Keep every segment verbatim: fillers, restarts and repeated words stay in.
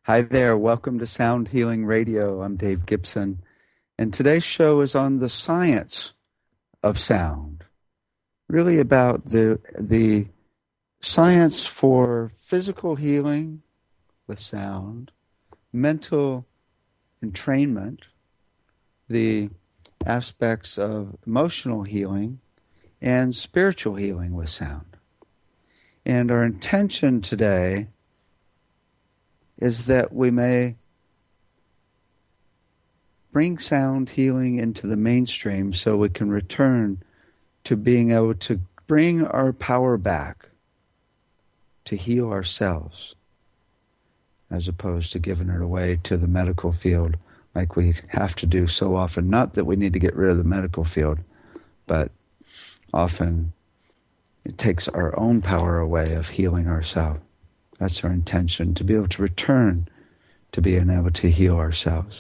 Hi there, welcome to Sound Healing Radio. I'm Dave Gibson, and today's show is on the science of sound, really about the the science for physical healing with sound, mental entrainment, the aspects of emotional healing, and spiritual healing with sound. And our intention today is that we may bring sound healing into the mainstream so we can return to being able to bring our power back to heal ourselves, as opposed to giving it away to the medical field like we have to do so often. Not that we need to get rid of the medical field, but often it takes our own power away of healing ourselves. That's our intention, to be able to return to being able to heal ourselves.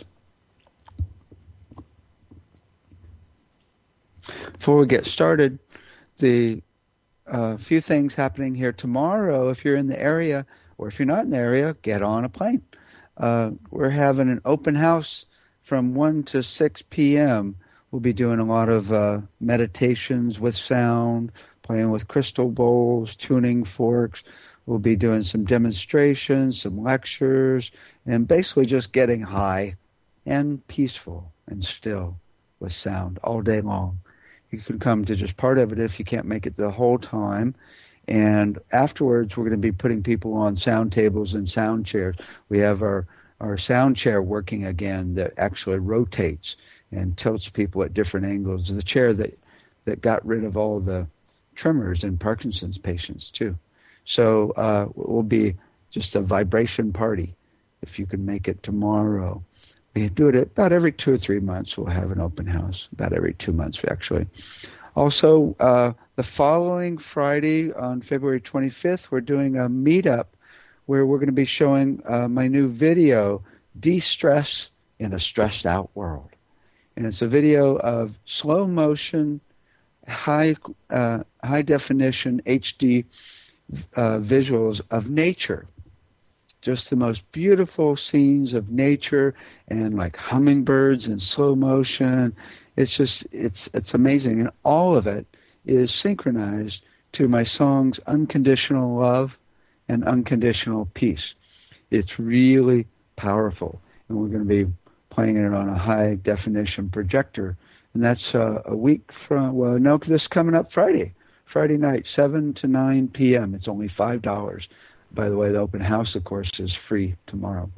Before we get started, the uh, few things happening here tomorrow. If you're in the area, or if you're not in the area, get on a plane. Uh, we're having an open house from one to six p.m. We'll be doing a lot of uh, meditations with sound, playing with crystal bowls, tuning forks. We'll be doing some demonstrations, some lectures, and basically just getting high and peaceful and still with sound all day long. You can come to just part of it if you can't make it the whole time. And afterwards, we're going to be putting people on sound tables and sound chairs. We have our, our sound chair working again that actually rotates and tilts people at different angles. The chair that, that got rid of all the tremors in Parkinson's patients, too. So uh, it will be just a vibration party if you can make it tomorrow. We do it about every two or three months. We'll have an open house, about every two months, actually. Also, uh, the following Friday on February twenty-fifth, we're doing a meetup where we're going to be showing uh, my new video, De-Stress in a Stressed Out World. And it's a video of slow motion, high, uh, high definition H D Uh, visuals of nature, just the most beautiful scenes of nature, and like hummingbirds in slow motion. It's just it's it's amazing, and all of it is synchronized to my songs Unconditional Love and Unconditional Peace. It's really powerful, and we're going to be playing it on a high definition projector, and that's uh, a week from well no this is coming up Friday Friday night, seven to nine p.m. It's only five dollars. By the way, the open house, of course, is free tomorrow.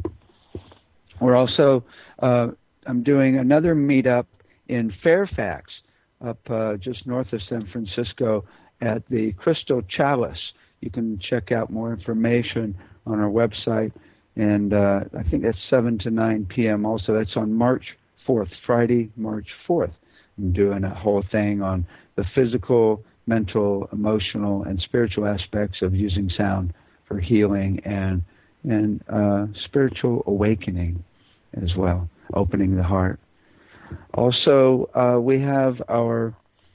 We're also, uh, I'm doing another meetup in Fairfax, up uh, just north of San Francisco, at the Crystal Chalice. You can check out more information on our website. And uh, I think that's seven to nine p.m. also. That's on March fourth, Friday, March fourth. I'm doing a whole thing on the physical, mental, emotional, and spiritual aspects of using sound for healing and and uh, spiritual awakening as well, opening the heart. Also, uh, we have our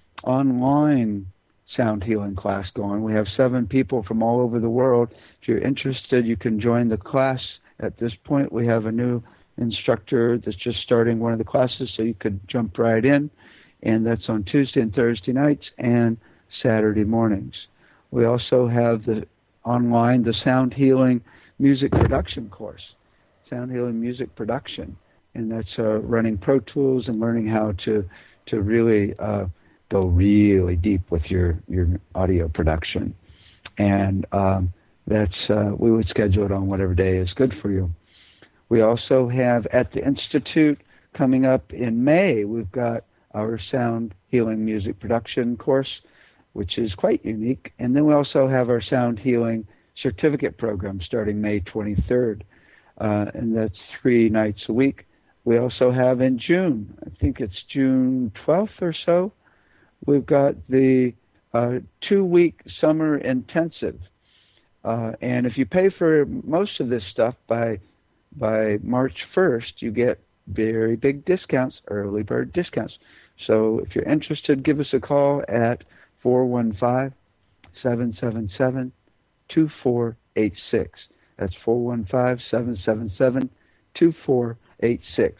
online sound healing class going. We have seven people from all over the world. If you're interested, you can join the class. At this point, we have a new instructor that's just starting one of the classes, so you could jump right in. And that's on Tuesday and Thursday nights and Saturday mornings. We also have the online, the Sound Healing Music Production course, Sound Healing Music Production, and that's uh, running Pro Tools and learning how to to really uh, go really deep with your your audio production. And um, that's uh, we would schedule it on whatever day is good for you. We also have at the Institute coming up in May, we've got our Sound Healing Music Production course, which is quite unique. And then we also have our Sound Healing Certificate Program starting May twenty-third, uh, and that's three nights a week. We also have in June, I think it's June twelfth or so, we've got the uh, two-week summer intensive. Uh, and if you pay for most of this stuff by by March first, you get very big discounts, early bird discounts. So if you're interested, give us a call at four one five, seven seven seven, two four eight six. That's four one five, seven seven seven, two four eight six.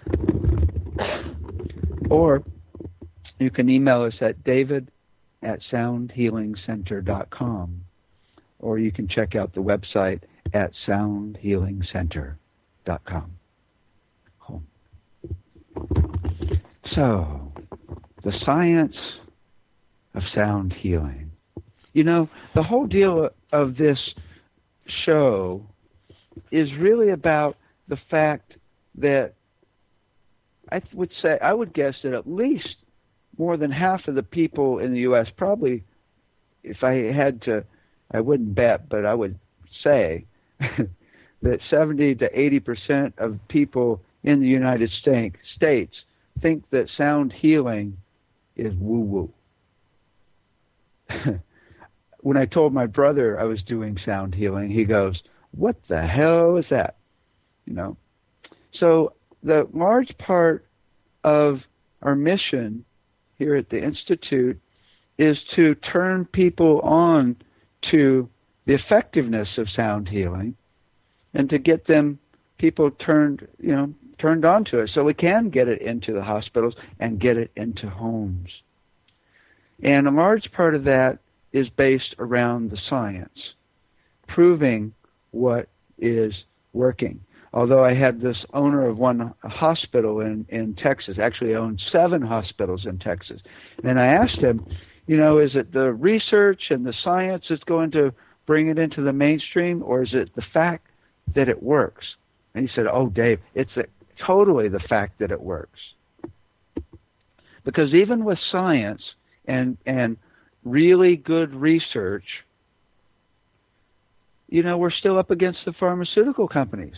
Or you can email us at david at sound healing center dot com. Or you can check out the website at sound healing center dot com. Cool. So, the science of sound healing. You know, the whole deal of this show is really about the fact that I would say, I would guess that at least more than half of the people in the U S, probably, if I had to, I wouldn't bet, but I would say that seventy to eighty percent of people in the United States think that sound healing is woo-woo. When I told my brother I was doing sound healing, he goes, "What the hell is that?" You know. So the large part of our mission here at the Institute is to turn people on to the effectiveness of sound healing and to get them, people turned, you know, turned on to it so we can get it into the hospitals and get it into homes. And a large part of that is based around the science, proving what is working. Although I had this owner of one hospital in, in Texas, actually owned seven hospitals in Texas. And I asked him, you know, is it the research and the science that's going to bring it into the mainstream, or is it the fact that it works? And he said, oh, Dave, it's a, totally the fact that it works. Because even with science and and really good research, you know, we're still up against the pharmaceutical companies.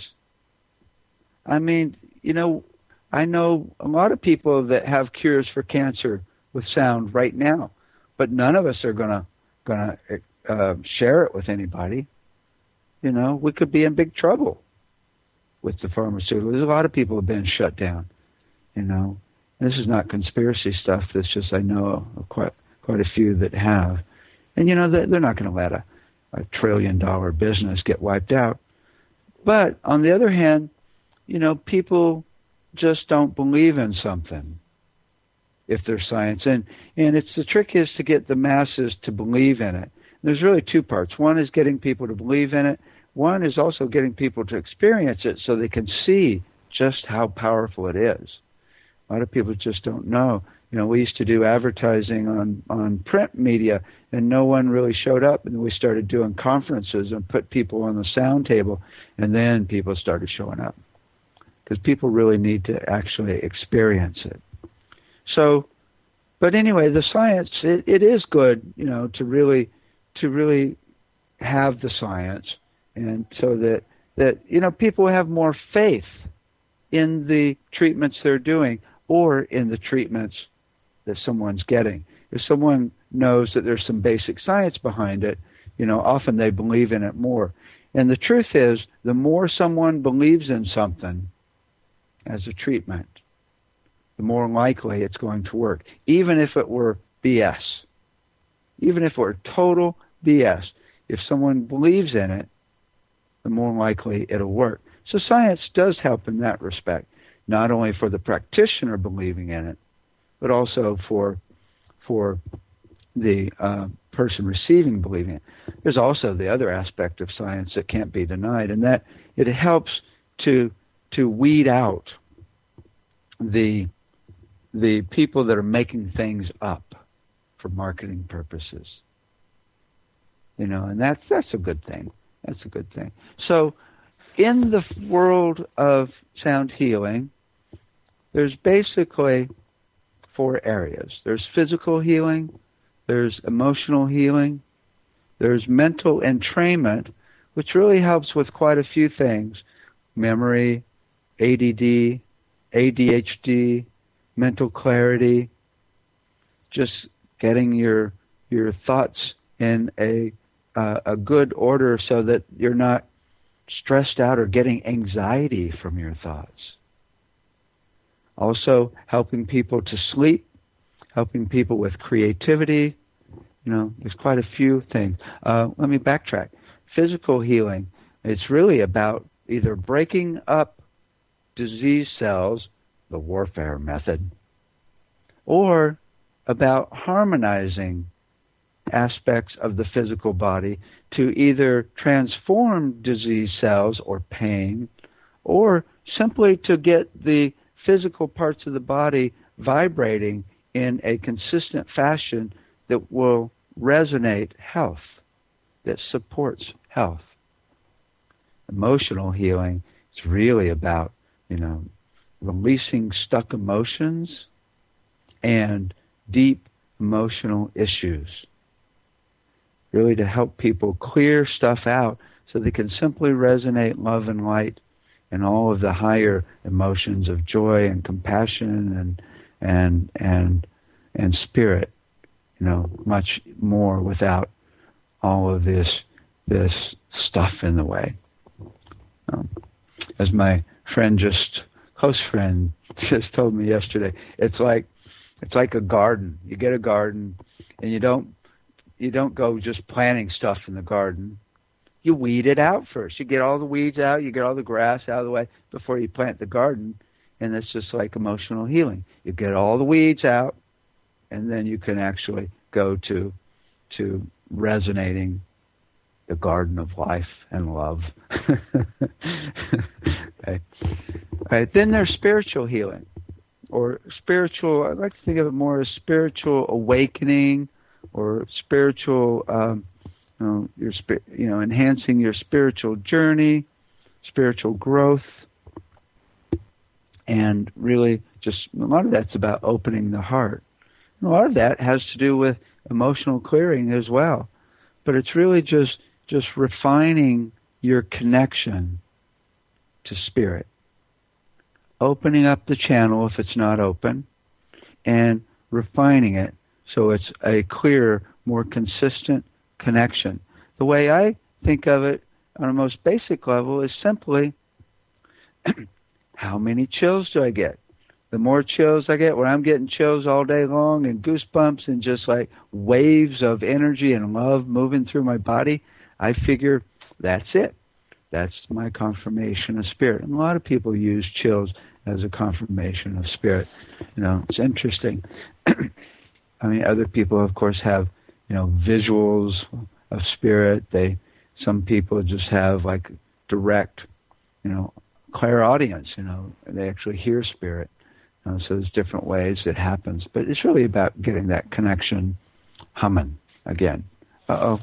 I mean, you know, I know a lot of people that have cures for cancer with sound right now, but none of us are gonna gonna uh, share it with anybody. You know, we could be in big trouble with the pharmaceuticals. There's a lot of people who have been shut down. You know, and this is not conspiracy stuff. That's just I know of quite quite a few that have, and you know they're, they're not going to let a, a trillion dollar business get wiped out. But on the other hand, you know, people just don't believe in something if there's science. And, and it's the trick is to get the masses to believe in it. There's really two parts. One is getting people to believe in it. One is also getting people to experience it so they can see just how powerful it is. A lot of people just don't know. You know, we used to do advertising on, on print media, and no one really showed up. And we started doing conferences and put people on the sound table, and then people started showing up. Because people really need to actually experience it. So, but anyway, the science, it, it is good, you know, to really, to really have the science, and so that, that, you know, people have more faith in the treatments they're doing or in the treatments that someone's getting. If someone knows that there's some basic science behind it, you know, often they believe in it more. And the truth is, the more someone believes in something as a treatment, the more likely it's going to work, even if it were B S. Even if it were total B S, if someone believes in it, the more likely it'll work. So science does help in that respect, not only for the practitioner believing in it, but also for for the uh, person receiving believing it. There's also the other aspect of science that can't be denied, and that it helps to to weed out the the people that are making things up for marketing purposes. You know, and that's that's a good thing. That's a good thing. So in the world of sound healing, there's basically four areas. There's physical healing, there's emotional healing, there's mental entrainment, which really helps with quite a few things: memory, A D D, A D H D, mental clarity, just getting your your thoughts in a uh, a good order so that you're not stressed out or getting anxiety from your thoughts. Also, helping people to sleep, helping people with creativity. You know, there's quite a few things. Uh, let me backtrack. Physical healing. It's really about either breaking up disease cells, the warfare method, or about harmonizing aspects of the physical body to either transform disease cells or pain, or simply to get the physical parts of the body vibrating in a consistent fashion that will resonate health, that supports health. Emotional healing is really about, you know, releasing stuck emotions and deep emotional issues. Really to help people clear stuff out so they can simply resonate love and light and all of the higher emotions of joy and compassion and and and and spirit, you know, much more without all of this this stuff in the way. Um, as my friend, just close friend, just told me yesterday, it's like it's like a garden. You get a garden, and you don't you don't go just planting stuff in the garden. You weed it out first. You get all the weeds out, you get all the grass out of the way before you plant the garden, and it's just like emotional healing. You get all the weeds out, and then you can actually go to to resonating the garden of life and love. Okay. All right. Then there's spiritual healing, or spiritual, I like to think of it more as spiritual awakening, or spiritual, um, you know, your, you know, enhancing your spiritual journey, spiritual growth, and really just a lot of that's about opening the heart. And a lot of that has to do with emotional clearing as well, but it's really just just refining your connection to spirit, opening up the channel if it's not open, and refining it so it's a clearer, more consistent connection. The way I think of it on a most basic level is simply, how many chills do I get? The more chills I get, when I'm getting chills all day long and goosebumps and just like waves of energy and love moving through my body, I figure that's it. That's my confirmation of spirit. And a lot of people use chills as a confirmation of spirit. You know, it's interesting. I mean, other people, of course, have, you know, visuals of spirit. They, some people just have like direct, you know, clairaudience. You know, they actually hear spirit. You know, so there's different ways it happens, but it's really about getting that connection humming again. Uh oh.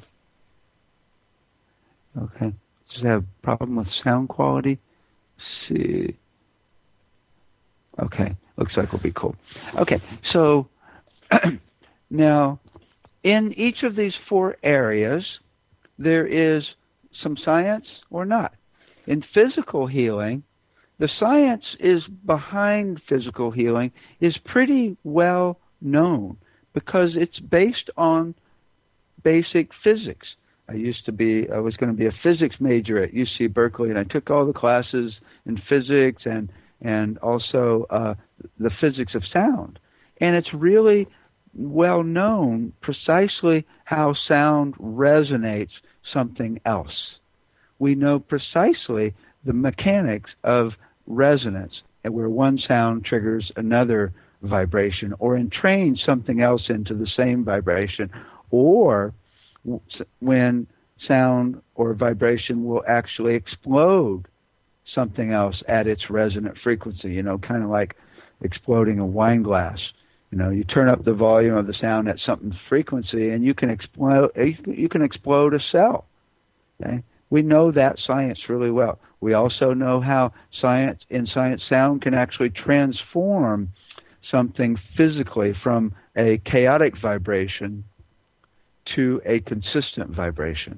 Okay. Does it have a problem with sound quality? Let's see. Okay. Looks like it'll be cool. Okay. So now, in each of these four areas, there is some science or not. In physical healing, the science is behind physical healing is pretty well known because it's based on basic physics. I used to be, I was going to be a physics major at U C Berkeley, and I took all the classes in physics and and also uh, the physics of sound. And it's really well known precisely how sound resonates something else. We know precisely the mechanics of resonance, and where one sound triggers another vibration, or entrains something else into the same vibration, or when sound or vibration will actually explode something else at its resonant frequency, you know, kind of like exploding a wine glass. You know, you turn up the volume of the sound at something frequency, and you can explode. You can explode a cell. Okay? We know that science really well. We also know how science in science sound can actually transform something physically from a chaotic vibration to a consistent vibration.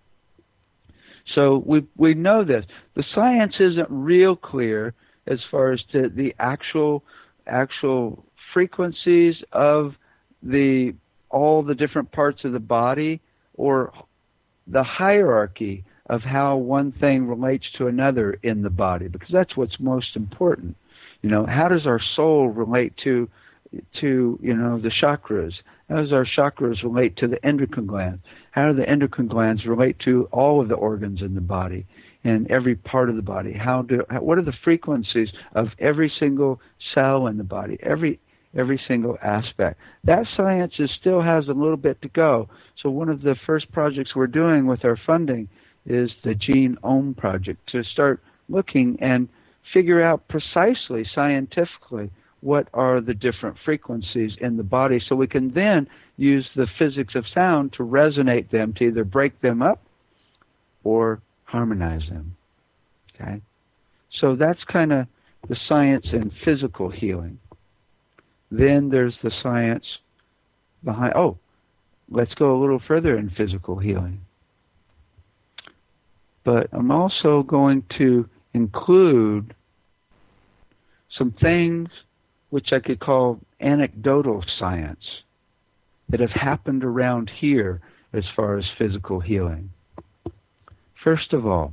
So we we know this. The science isn't real clear as far as to the actual actual frequencies of the all the different parts of the body, or the hierarchy of how one thing relates to another in the body, because that's what's most important. You know, how does our soul relate to to, you know, the chakras? How does our chakras relate to the endocrine glands? How do the endocrine glands relate to all of the organs in the body and every part of the body? How do how, what are the frequencies of every single cell in the body? Every every single aspect. That science is, still has a little bit to go. So one of the first projects we're doing with our funding is the Genome Project, to start looking and figure out precisely, scientifically, what are the different frequencies in the body, so we can then use the physics of sound to resonate them, to either break them up or harmonize them. Okay? So that's kind of the science in physical healing. Then there's the science behind, oh, let's go a little further in physical healing. But I'm also going to include some things which I could call anecdotal science that have happened around here as far as physical healing. First of all,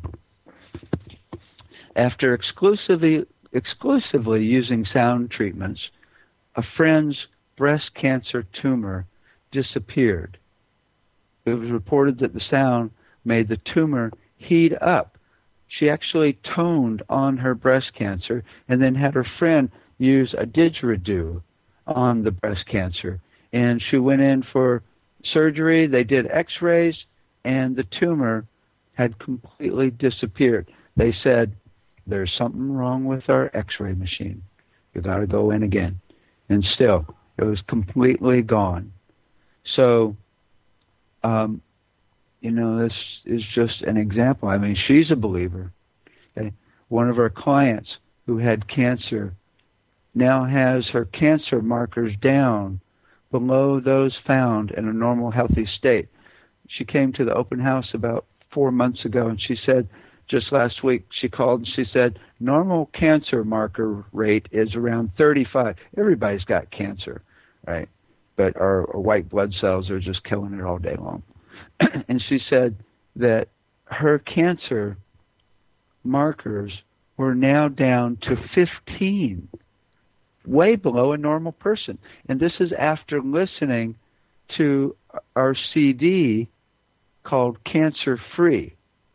after exclusively, exclusively using sound treatments, a friend's breast cancer tumor disappeared. It was reported that the sound made the tumor heat up. She actually toned on her breast cancer and then had her friend use a didgeridoo on the breast cancer. And she went in for surgery, they did x-rays, and the tumor had completely disappeared. They said, there's something wrong with our x-ray machine. You got to go in again. And still, it was completely gone. So, um, you know, this is just an example. I mean, she's a believer. Okay? One of our clients who had cancer now has her cancer markers down below those found in a normal, healthy state. She came to the open house about four months ago, and she said, just last week, she called and she said, normal cancer marker rate is around thirty-five. Everybody's got cancer, right? But our, our white blood cells are just killing it all day long. And she said that her cancer markers were now down to fifteen, way below a normal person. And this is after listening to our C D called Cancer Free.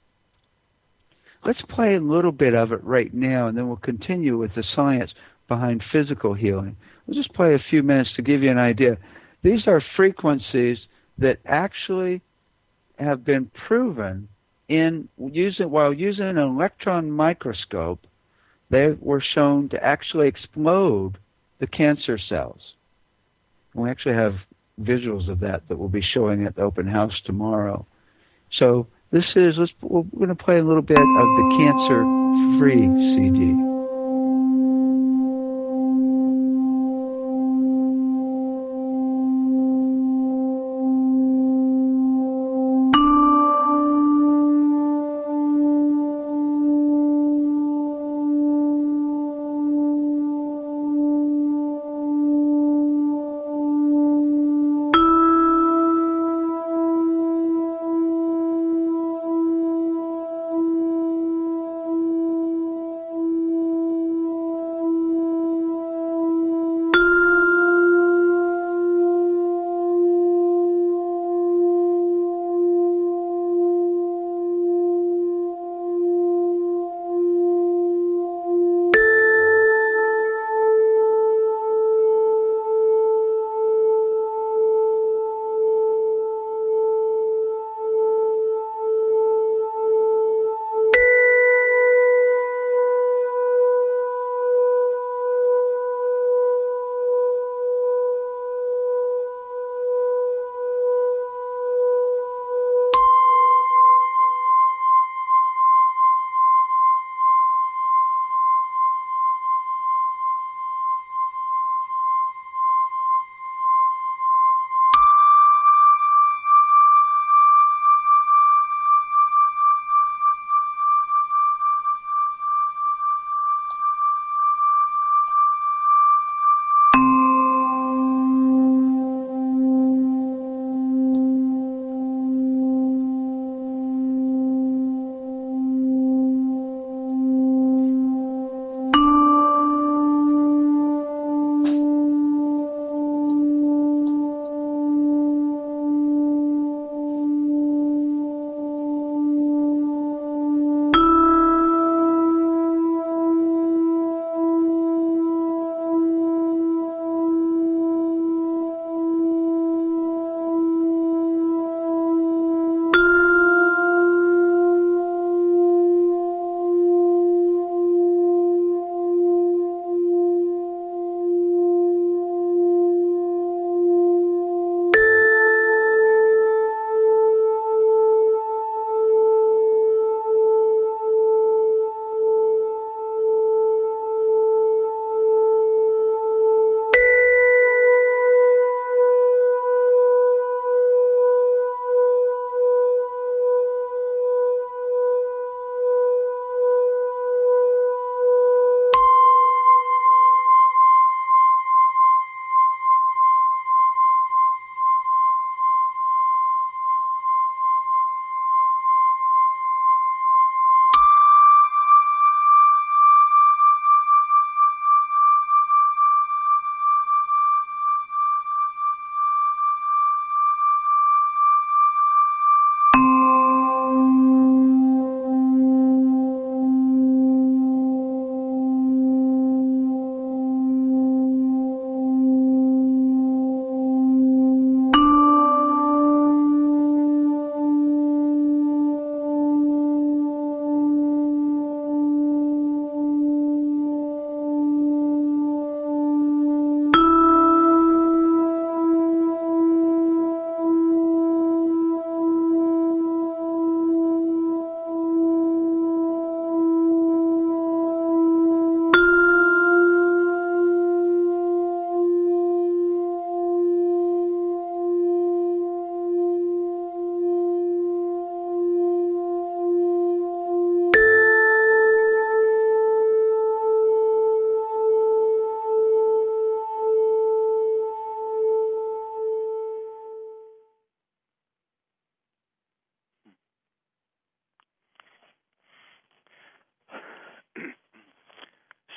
Let's play a little bit of it right now, and then we'll continue with the science behind physical healing. We'll just play a few minutes to give you an idea. These are frequencies that actually have been proven in using while using an electron microscope. They were shown to actually explode the cancer cells. And we actually have visuals of that that we'll be showing at the open house tomorrow. So this is, let's, we're going to play a little bit of the cancer-free C D.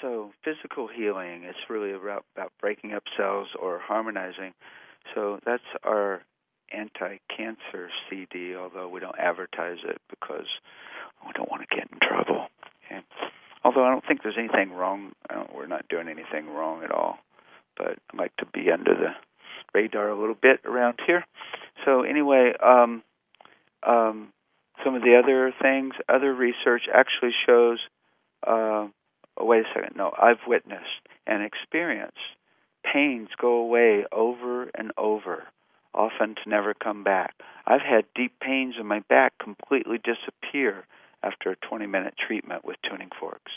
So physical healing, it's really about, about breaking up cells or harmonizing. So that's our anti-cancer C D, although we don't advertise it because we don't want to get in trouble. Okay? Although I don't think there's anything wrong. I don't, we're not doing anything wrong at all. But I like to be under the radar a little bit around here. So anyway, um, um, some of the other things, other research actually shows, uh, oh, wait a second, no, I've witnessed and experienced pains go away over and over, often to never come back. I've had deep pains in my back completely disappear after a twenty-minute treatment with tuning forks.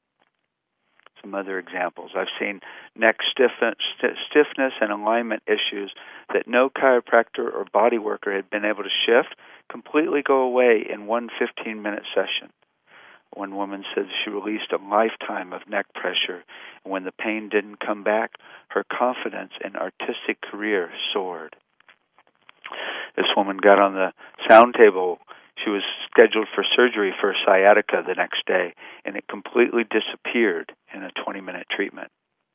Some other examples. I've seen neck stiffness, stiffness and alignment issues that no chiropractor or body worker had been able to shift completely go away in one fifteen-minute session. One woman said she released a lifetime of neck pressure, and when the pain didn't come back, her confidence and artistic career soared. This woman got on the sound table. She was scheduled for surgery for sciatica the next day, and it completely disappeared in a twenty-minute treatment.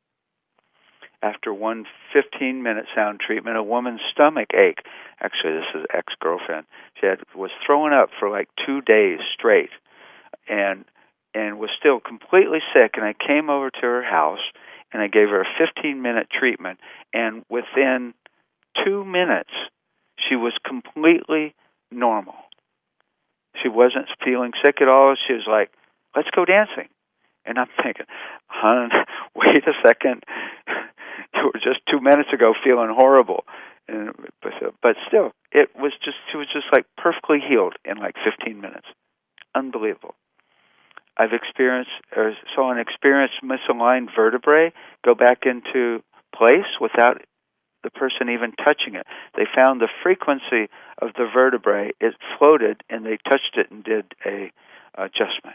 After one fifteen-minute sound treatment, a woman's stomach ache, actually this is ex-girlfriend, she had, was throwing up for like two days straight, and and was still completely sick, and I came over to her house, and I gave her a fifteen-minute treatment, and within two minutes, she was completely normal. She wasn't feeling sick at all. She was like, let's go dancing. And I'm thinking, hon, wait a second. You were just two minutes ago feeling horrible. And, but still, it was just, she was just like perfectly healed in like fifteen minutes. Unbelievable. I've experienced, or saw an experienced misaligned vertebrae go back into place without the person even touching it. They found the frequency of the vertebrae. It floated, and they touched it and did a adjustment.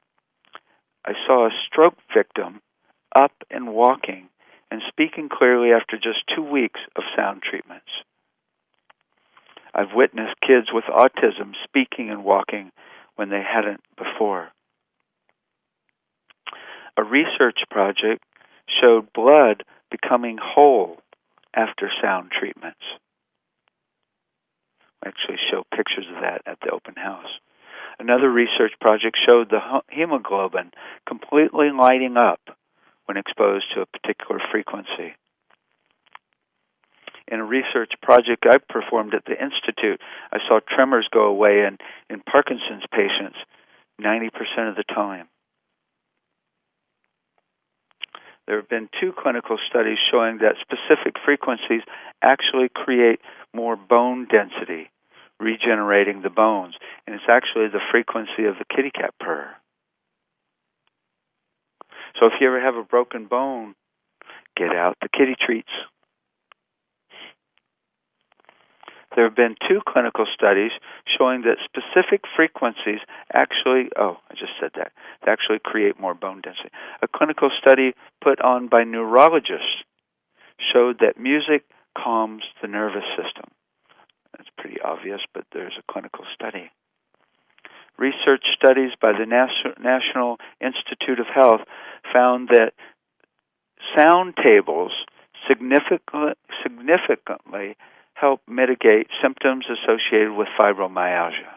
I saw a stroke victim up and walking and speaking clearly after just two weeks of sound treatments. I've witnessed kids with autism speaking and walking when they hadn't before. A research project showed blood becoming whole after sound treatments. I actually show pictures of that at the open house. Another research project showed the hemoglobin completely lighting up when exposed to a particular frequency. In a research project I performed at the Institute, I saw tremors go away in, in Parkinson's patients ninety percent of the time. There have been two clinical studies showing that specific frequencies actually create more bone density, regenerating the bones. And it's actually the frequency of the kitty cat purr. So if you ever have a broken bone, get out the kitty treats. There have been two clinical studies showing that specific frequencies actually, oh, I just said that, they actually create more bone density. A clinical study put on by neurologists showed that music calms the nervous system. That's pretty obvious, but there's a clinical study. Research studies by the National Institute of Health found that sound tables significantly, significantly help mitigate symptoms associated with fibromyalgia.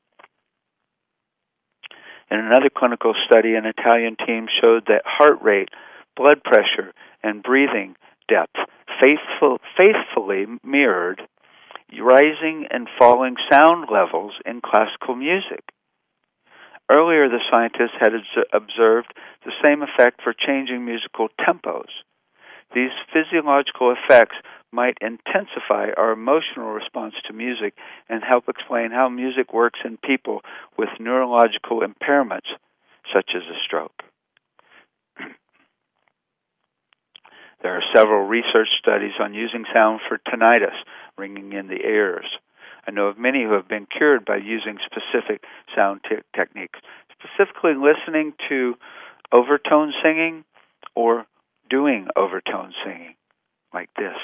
In another clinical study, an Italian team showed that heart rate, blood pressure, and breathing depth faithful, faithfully mirrored rising and falling sound levels in classical music. Earlier, the scientists had observed the same effect for changing musical tempos. These physiological effects might intensify our emotional response to music and help explain how music works in people with neurological impairments, such as a stroke. There are several research studies on using sound for tinnitus, ringing in the ears. I know of many who have been cured by using specific sound te- techniques, specifically listening to overtone singing or doing overtone singing, like this.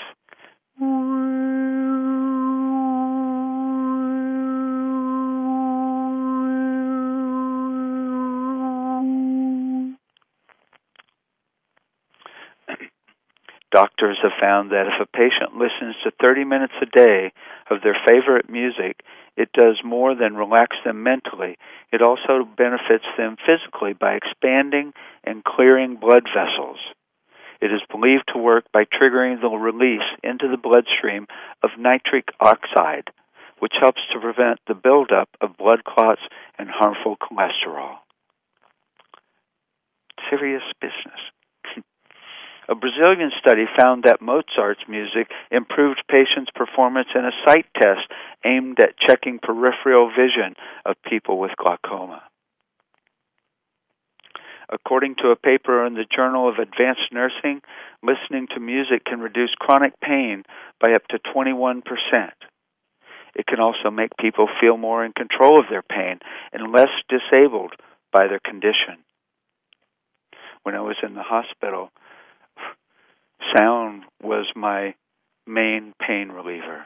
Doctors have found that if a patient listens to thirty minutes a day of their favorite music, it does more than relax them mentally. It also benefits them physically by expanding and clearing blood vessels. It is believed to work by triggering the release into the bloodstream of nitric oxide, which helps to prevent the buildup of blood clots and harmful cholesterol. Serious business. A Brazilian study found that Mozart's music improved patients' performance in a sight test aimed at checking peripheral vision of people with glaucoma. According to a paper in the Journal of Advanced Nursing, listening to music can reduce chronic pain by up to twenty-one percent. It can also make people feel more in control of their pain and less disabled by their condition. When I was in the hospital, sound was my main pain reliever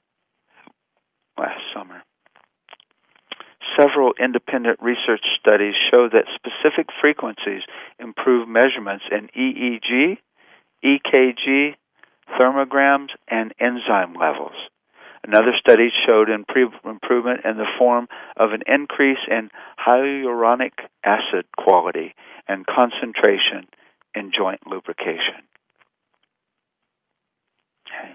last summer. Several independent research studies show that specific frequencies improve measurements in E E G, E K G, thermograms, and enzyme levels. Another study showed improvement in the form of an increase in hyaluronic acid quality and concentration in joint lubrication. Okay.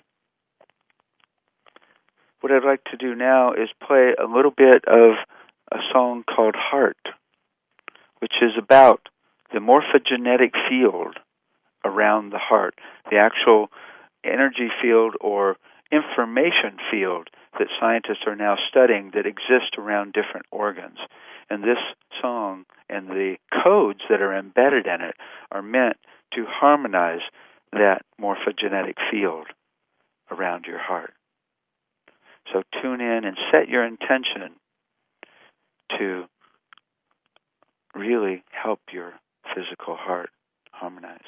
What I'd like to do now is play a little bit of a song called Heart, which is about the morphogenetic field around the heart, the actual energy field or information field that scientists are now studying that exist around different organs. And this song and the codes that are embedded in it are meant to harmonize that morphogenetic field around your heart. So tune in and set your intention to really help your physical heart harmonize.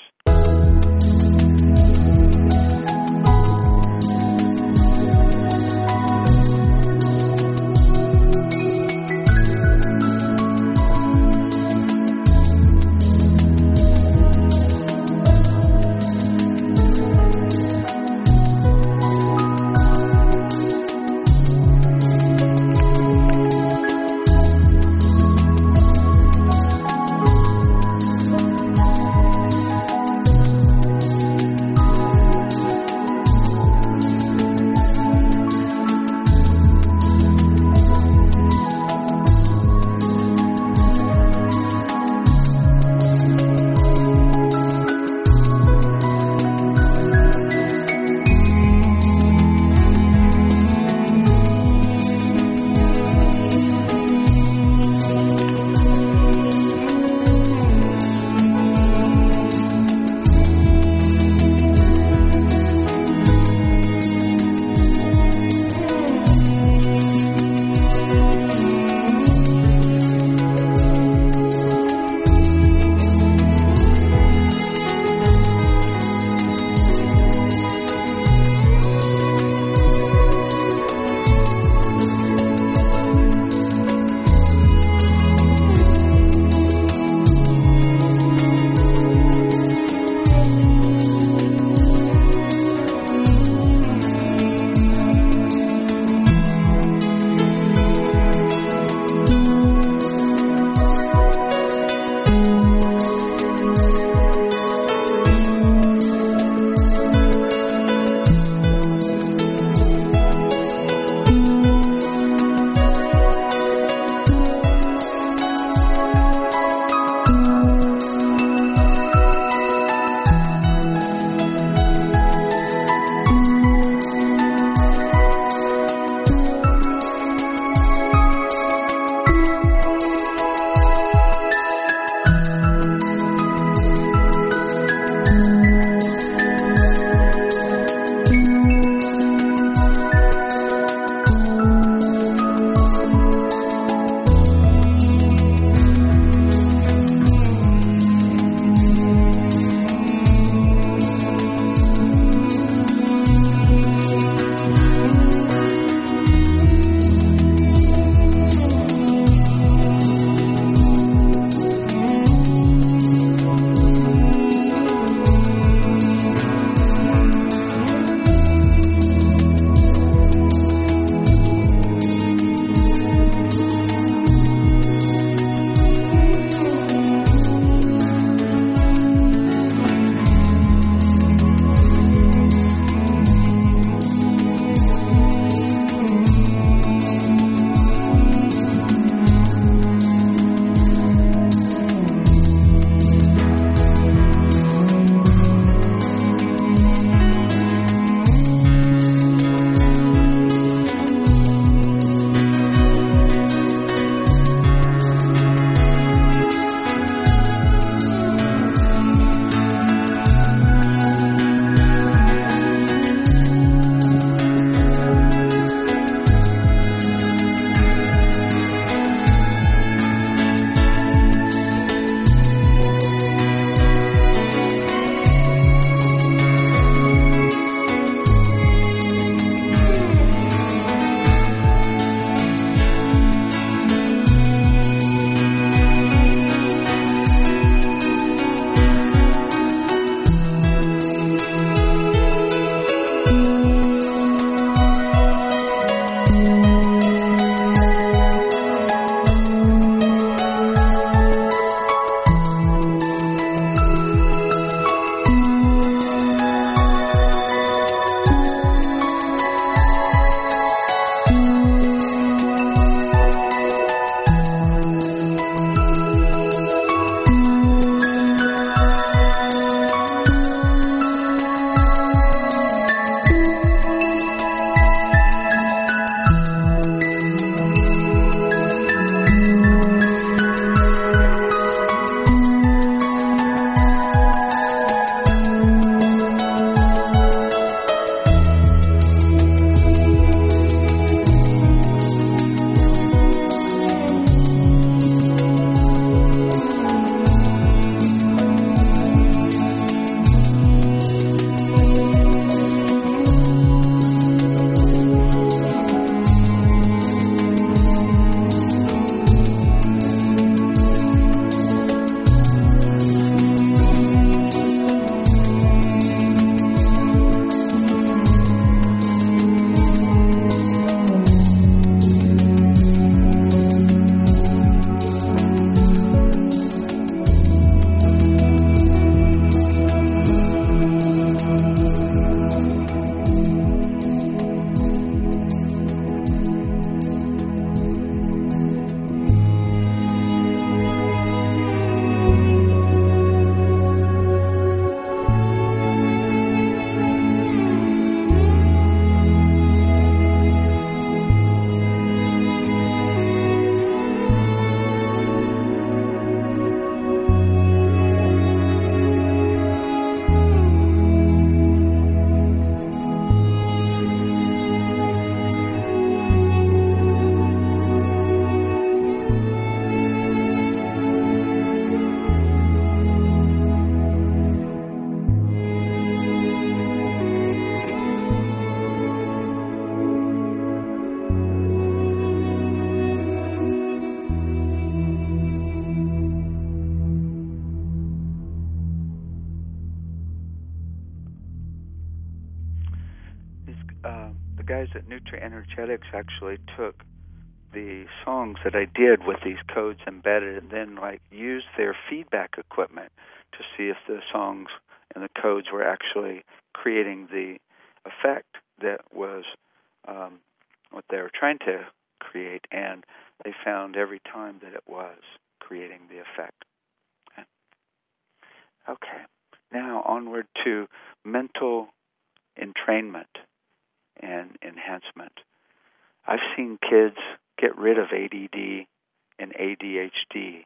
guys at Nutri Energetics actually took the songs that I did with these codes embedded, and then like used their feedback equipment to see if the songs and the codes were actually creating the effect that was um, what they were trying to create, and they found every time that it was creating the effect. Okay, okay. Now onward to mental entrainment and enhancement. I've seen kids get rid of A D D and A D H D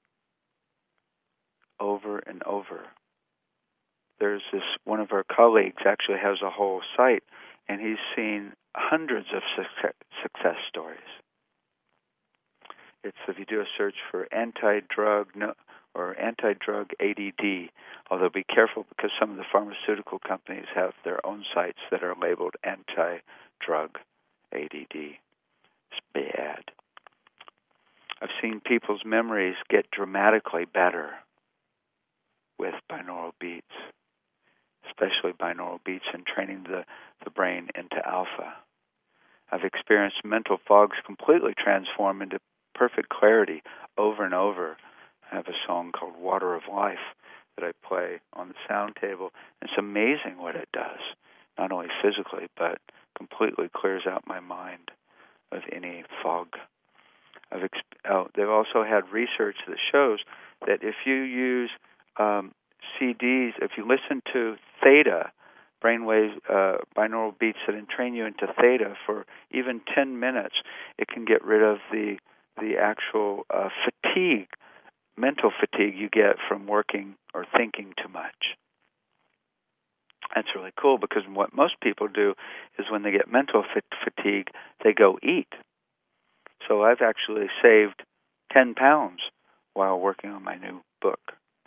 over and over. There's this, one of our colleagues actually has a whole site, and he's seen hundreds of success, success stories. It's, if you do a search for anti-drug no, or anti-drug A D D, although be careful because some of the pharmaceutical companies have their own sites that are labeled anti-drug A D D. It's bad. I've seen people's memories get dramatically better with binaural beats, especially binaural beats and training the, the brain into alpha. I've experienced mental fogs completely transform into perfect clarity over and over. I have a song called Water of Life that I play on the sound table. It's amazing what it does, not only physically, but completely clears out my mind of any fog. I've exp- oh, they've also had research that shows that if you use um, C Ds, if you listen to theta, brainwave uh, binaural beats that entrain you into theta for even ten minutes, it can get rid of the the actual uh, fatigue, mental fatigue you get from working or thinking too much. That's really cool because what most people do is when they get mental fatigue, they go eat. So I've actually saved ten pounds while working on my new book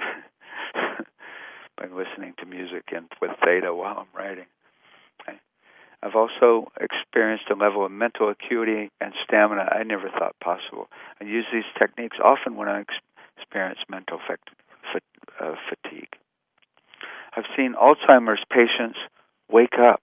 by listening to music and with theta while I'm writing. Okay. I've also experienced a level of mental acuity and stamina I never thought possible. I use these techniques often when I ex- experience mental fat- fat- uh, fatigue. I've seen Alzheimer's patients wake up.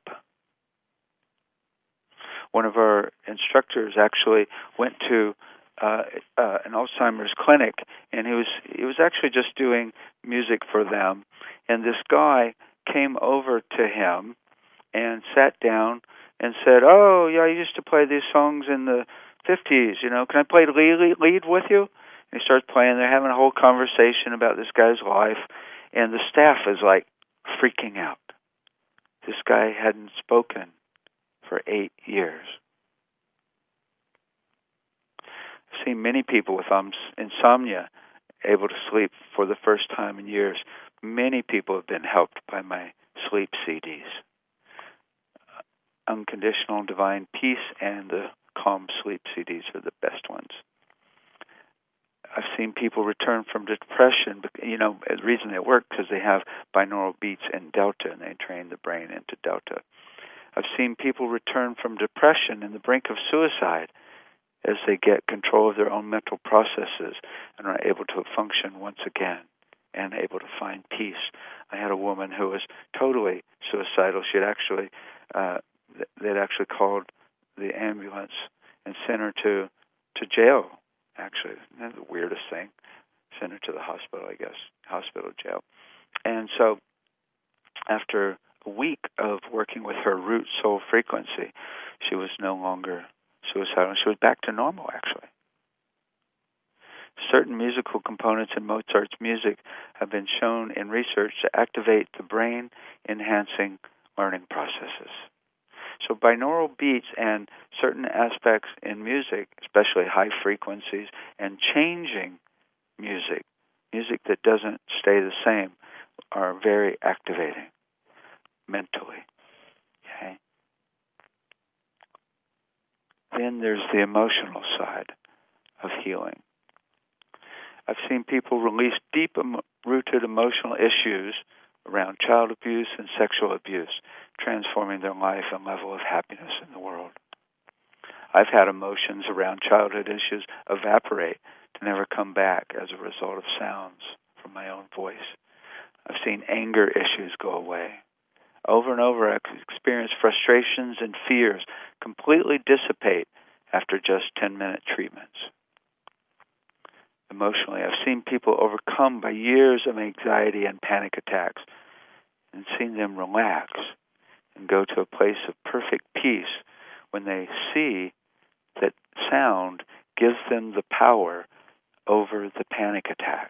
One of our instructors actually went to uh, uh, an Alzheimer's clinic, and he was he was actually just doing music for them. And this guy came over to him and sat down and said, "Oh, yeah, I used to play these songs in the fifties. You know, can I play lead, lead with you?" And he starts playing. They're having a whole conversation about this guy's life, and the staff is like freaking out. This guy hadn't spoken for eight years. I've seen many people with um, insomnia able to sleep for the first time in years. Many people have been helped by my sleep C Ds. Unconditional Divine Peace and the Calm Sleep C Ds are the best ones. I've seen people return from depression. You know, the reason they work because they have binaural beats in delta, and they train the brain into delta. I've seen people return from depression and the brink of suicide as they get control of their own mental processes and are able to function once again and able to find peace. I had a woman who was totally suicidal. She had actually, uh, they'd actually called the ambulance and sent her to, to jail, actually. That's the weirdest thing. Sent her to the hospital, I guess, hospital, jail. And so after a week of working with her root soul frequency, she was no longer suicidal. She was back to normal, actually. Certain musical components in Mozart's music have been shown in research to activate the brain-enhancing learning processes. So binaural beats and certain aspects in music, especially high frequencies, and changing music, music that doesn't stay the same, are very activating mentally. Okay. Then there's the emotional side of healing. I've seen people release deep-rooted emotional issues around child abuse and sexual abuse, transforming their life and level of happiness in the world. I've had emotions around childhood issues evaporate to never come back as a result of sounds from my own voice. I've seen anger issues go away. Over and over, I experience frustrations and fears completely dissipate after just ten-minute treatments. Emotionally, I've seen people overcome by years of anxiety and panic attacks and seen them relax and go to a place of perfect peace when they see that sound gives them the power over the panic attack.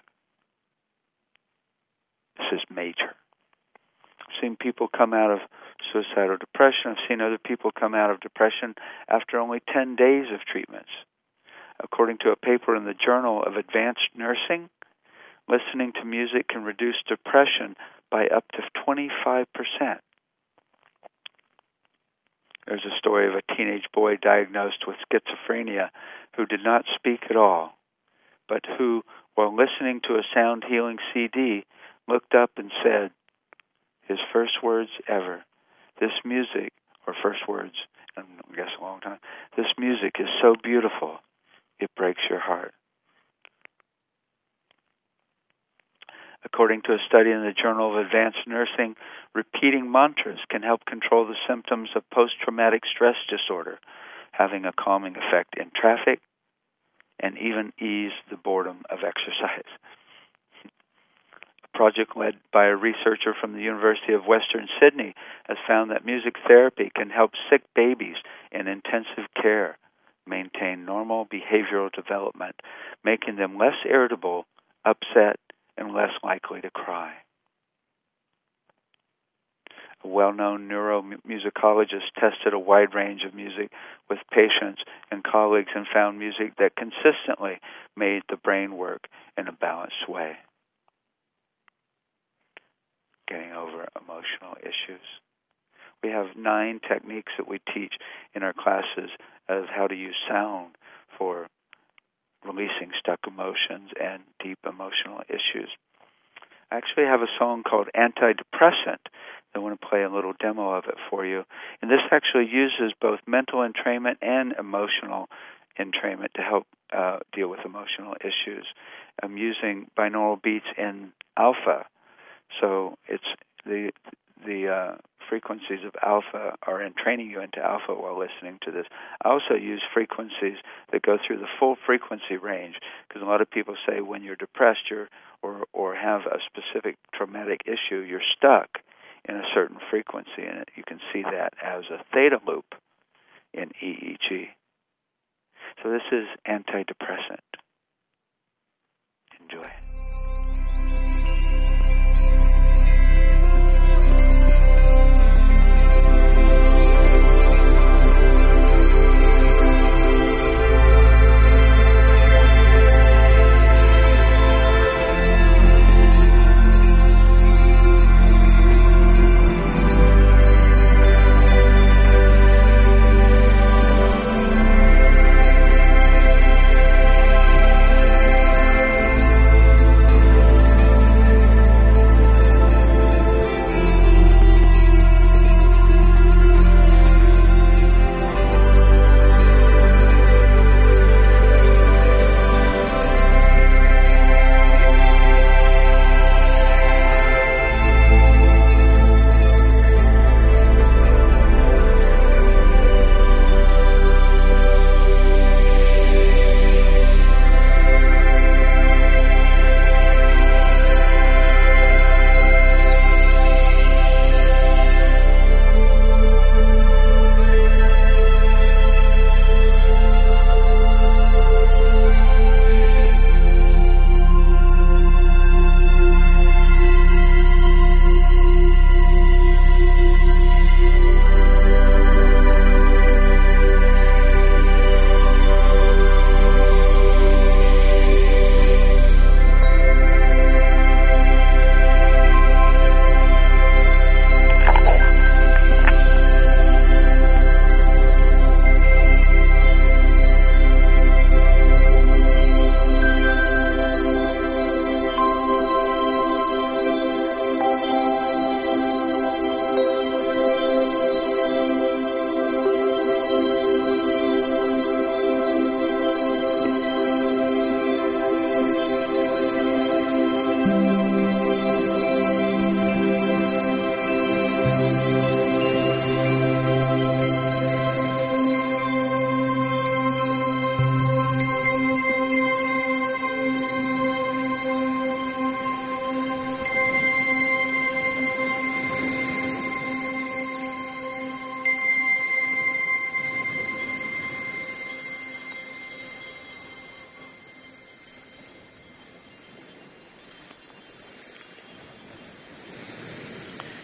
This is major. I've seen people come out of suicidal depression. I've seen other people come out of depression after only ten days of treatments. According to a paper in the Journal of Advanced Nursing, listening to music can reduce depression by up to twenty-five percent. There's a story of a teenage boy diagnosed with schizophrenia who did not speak at all, but who, while listening to a sound healing C D, looked up and said his first words ever, "This music," or first words, I guess a long time, "This music is so beautiful, it breaks your heart." According to a study in the Journal of Advanced Nursing, repeating mantras can help control the symptoms of post-traumatic stress disorder, having a calming effect in traffic and even ease the boredom of exercise. A project led by a researcher from the University of Western Sydney has found that music therapy can help sick babies in intensive care maintain normal behavioral development, making them less irritable, upset, and less likely to cry. A well-known neuromusicologist tested a wide range of music with patients and colleagues and found music that consistently made the brain work in a balanced way. Getting over emotional issues. We have nine techniques that we teach in our classes of how to use sound for releasing stuck emotions and deep emotional issues. I actually have a song called Antidepressant. I want to play a little demo of it for you. And this actually uses both mental entrainment and emotional entrainment to help uh, deal with emotional issues. I'm using binaural beats in alpha. So it's the the uh, frequencies of alpha are entraining you into alpha while listening to this. I also use frequencies that go through the full frequency range, because a lot of people say when you're depressed you're, or, or have a specific traumatic issue, you're stuck in a certain frequency, and you can see that as a theta loop in E E G. So this is Antidepressant. Enjoy.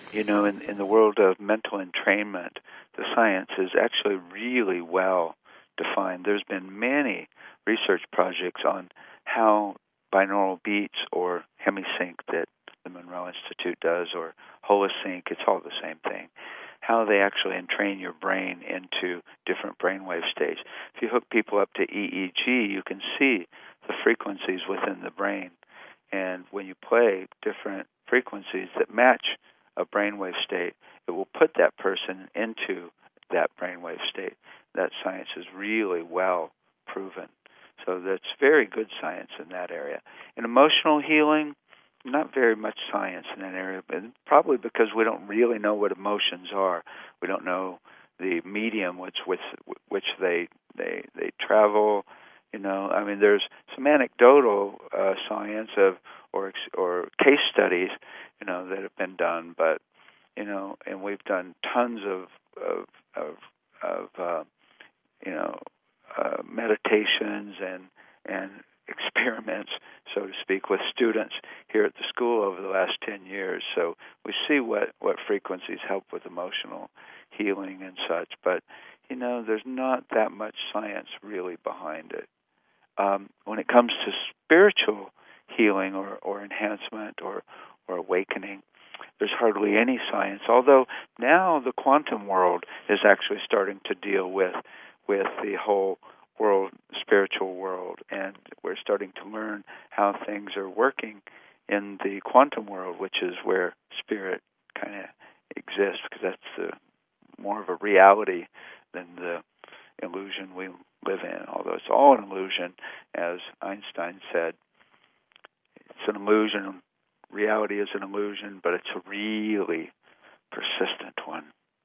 you know, in, in the world of mental entrainment, the science is actually really well defined. There's been many research projects on how binaural beats or HemiSync that the Monroe Institute does, or Holosync, it's all the same thing, how they actually entrain your brain into different brainwave states. If you hook people up to E E G, you can see the frequencies within the brain. And when you play different frequencies that match a brainwave state, it will put that person into that brainwave state. That science is really well proven. So that's very good science in that area. In emotional healing, not very much science in that area, but probably because we don't really know what emotions are. We don't know the medium which which, which they they they travel. You know, I mean, there's some anecdotal uh, science of or or case studies, you know, that have been done, but you know, and we've done tons of of of, of uh, you know uh, meditations and and experiments, so to speak, with students here at the school over the last ten years. So we see what, what frequencies help with emotional healing and such, but, you know, there's not that much science really behind it. Um, when it comes to spiritual healing or, or enhancement or, or awakening, there's hardly any science, although now the quantum world is actually starting to deal with with the whole world, spiritual world, and we're starting to learn how things are working in the quantum world, which is where spirit kind of exists, because that's the, more of a reality than the illusion we live in, although it's all an illusion, as Einstein said. It's an illusion. Reality is an illusion, but it's a really persistent one.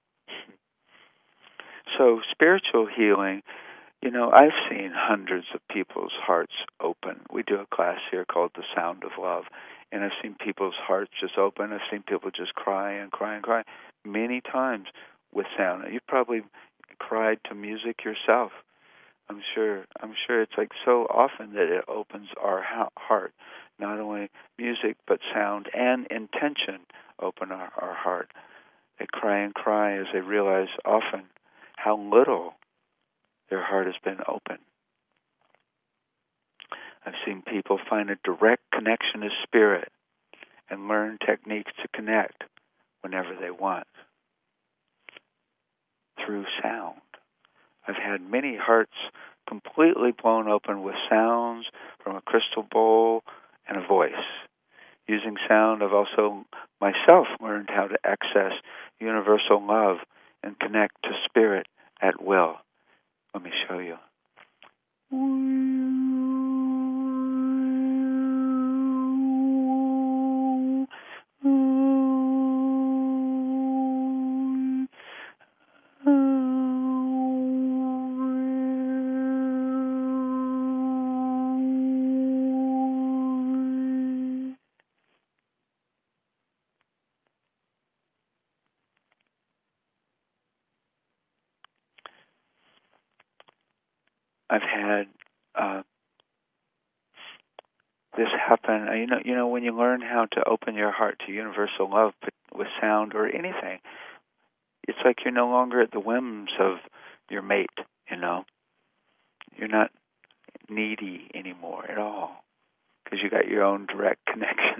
So spiritual healing, you know, I've seen hundreds of people's hearts open. We do a class here called The Sound of Love, and I've seen people's hearts just open. I've seen people just cry and cry and cry many times with sound. You've probably cried to music yourself. I'm sure. I'm sure it's like so often that it opens our heart. Not only music, but sound and intention open our, our heart. They cry and cry as they realize often how little their heart has been open. I've seen people find a direct connection to spirit and learn techniques to connect whenever they want through sound. I've had many hearts completely blown open with sounds from a crystal bowl and a voice. Using sound, I've also myself learned how to access universal love and connect to spirit at will. Let me show you. I've had uh, this happen. You know, you know, when you learn how to open your heart to universal love with sound or anything, it's like you're no longer at the whims of your mate. You know, you're not needy anymore at all because you got your own direct connection.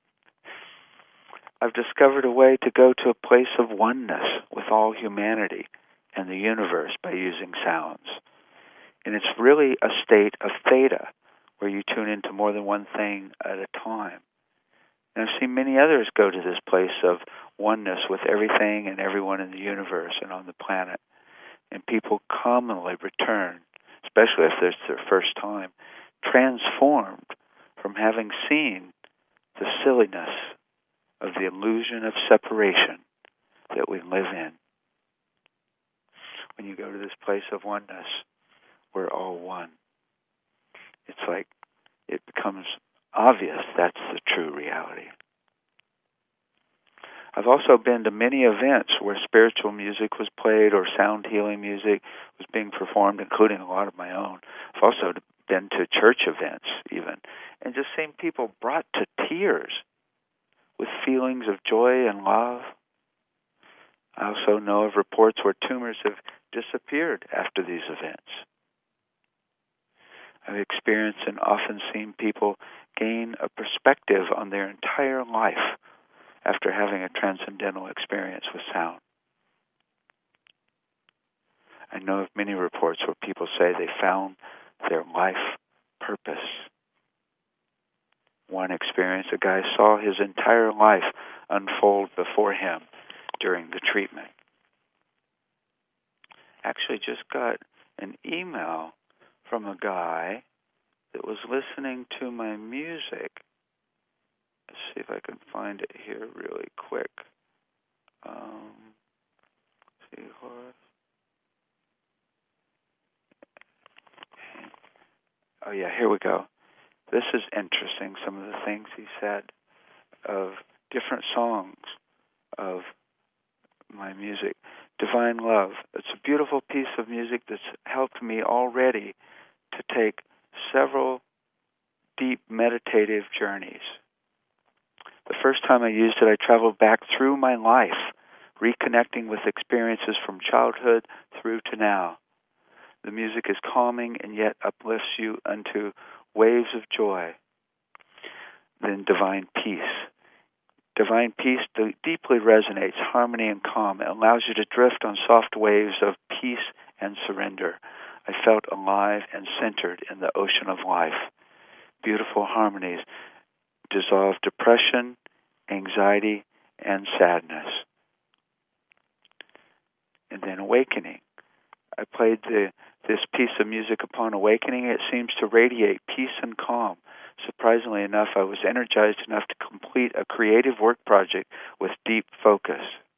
I've discovered a way to go to a place of oneness with all humanity and the universe by using sounds. And it's really a state of theta, where you tune into more than one thing at a time. And I've seen many others go to this place of oneness with everything and everyone in the universe and on the planet. And people commonly return, especially if it's their first time, transformed from having seen the silliness of the illusion of separation that we live in. When you go to this place of oneness, we're all one. It's like it becomes obvious that's the true reality. I've also been to many events where spiritual music was played or sound healing music was being performed, including a lot of my own. I've also been to church events even, and just seen people brought to tears with feelings of joy and love. I also know of reports where tumors have disappeared after these events. I've experienced and often seen people gain a perspective on their entire life after having a transcendental experience with sound. I know of many reports where people say they found their life purpose. One experience, a guy saw his entire life unfold before him during the treatment. Actually just got an email from a guy that was listening to my music. Let's see if I can find it here really quick. Um, let's see, Horace. Oh yeah, here we go. This is interesting, some of the things he said of different songs of my music. Divine Love. It's a beautiful piece of music that's helped me already to take several deep meditative journeys. The first time I used it, I traveled back through my life, reconnecting with experiences from childhood through to now. The music is calming and yet uplifts you unto waves of joy. Then Divine Peace. Divine Peace deeply resonates, harmony and calm. It allows you to drift on soft waves of peace and surrender. I felt alive and centered in the ocean of life. Beautiful harmonies dissolve depression, anxiety, and sadness. And then Awakening. I played the, this piece of music upon awakening. It seems to radiate peace and calm. Surprisingly enough, I was energized enough to complete a creative work project with deep focus.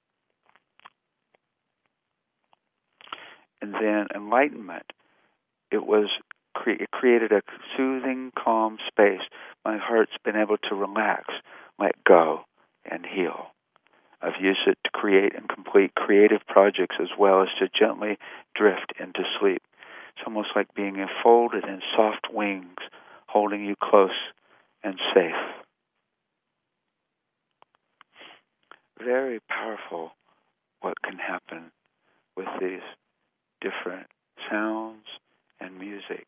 And then Enlightenment. It was cre- it created a soothing, calm space. My heart's been able to relax, let go, and heal. I've used it to create and complete creative projects as well as to gently drift into sleep. It's almost like being enfolded in soft wings, holding you close and safe. Very powerful what can happen with these different sounds and music.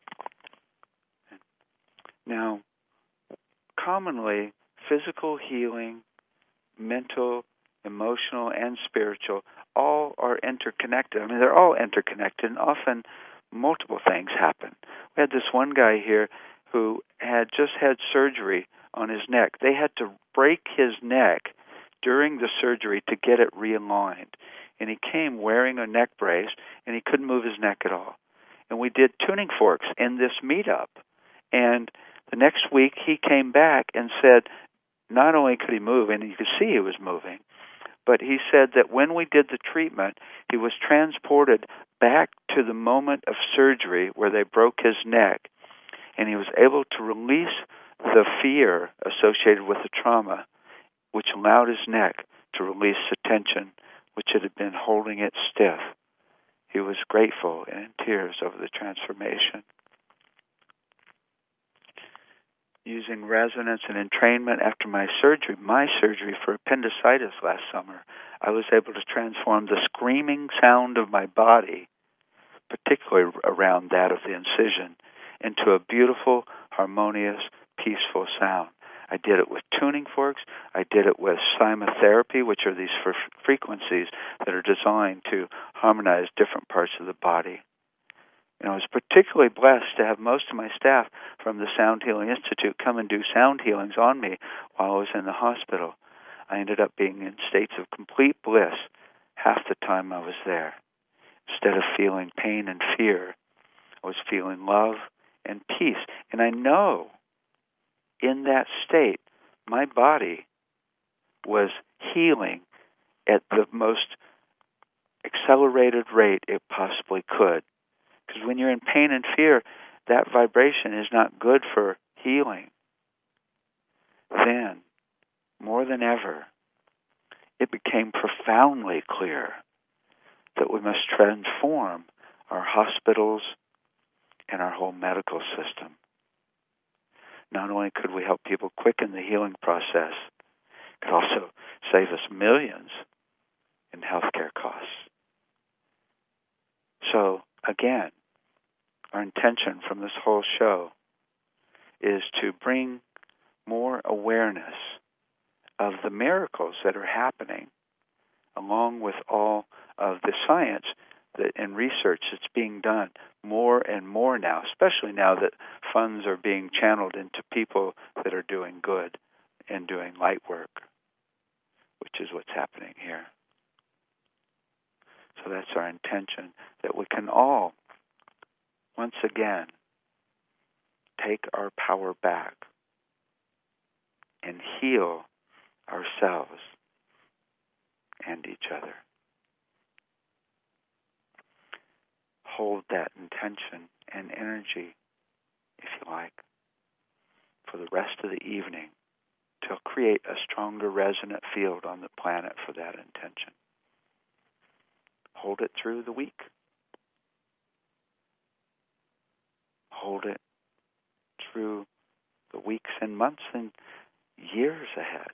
Now, commonly, physical healing, mental, emotional, and spiritual, all are interconnected. I mean, they're all interconnected, and often multiple things happen. We had this one guy here who had just had surgery on his neck. They had to break his neck during the surgery to get it realigned. And he came wearing a neck brace, and he couldn't move his neck at all. And we did tuning forks in this meetup. And the next week, he came back and said not only could he move, and you could see he was moving, but he said that when we did the treatment, he was transported back to the moment of surgery where they broke his neck, and he was able to release the fear associated with the trauma, which allowed his neck to release the tension, which had been holding it stiff. He was grateful and in tears over the transformation. Using resonance and entrainment after my surgery, my surgery for appendicitis last summer, I was able to transform the screaming sound of my body, particularly around that of the incision, into a beautiful, harmonious, peaceful sound. I did it with tuning forks. I did it with cymotherapy, which are these f- frequencies that are designed to harmonize different parts of the body. And I was particularly blessed to have most of my staff from the Sound Healing Institute come and do sound healings on me while I was in the hospital. I ended up being in states of complete bliss half the time I was there. Instead of feeling pain and fear, I was feeling love and peace. And I know in that state, my body was healing at the most accelerated rate it possibly could. Because when you're in pain and fear, that vibration is not good for healing. Then, more than ever, it became profoundly clear that we must transform our hospitals and our whole medical system. Not only could we help people quicken the healing process, it could also save us millions and healthcare costs. So, again, our intention from this whole show is to bring more awareness of the miracles that are happening, along with all of the science that and research that's being done more and more now, especially now that funds are being channeled into people that are doing good and doing light work, which is what's happening here. So that's our intention, that we can all, once again, take our power back and heal ourselves and each other. Hold that intention and energy, if you like, for the rest of the evening to create a stronger resonant field on the planet for that intention. Hold it through the week. Hold it through the weeks and months and years ahead.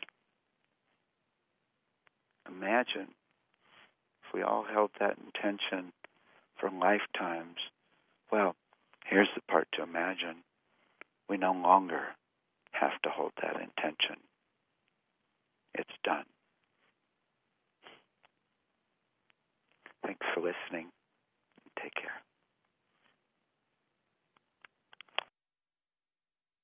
Imagine if we all held that intention for lifetimes. Well, here's the part to imagine. We no longer have to hold that intention. It's done. Thanks for listening. Take care.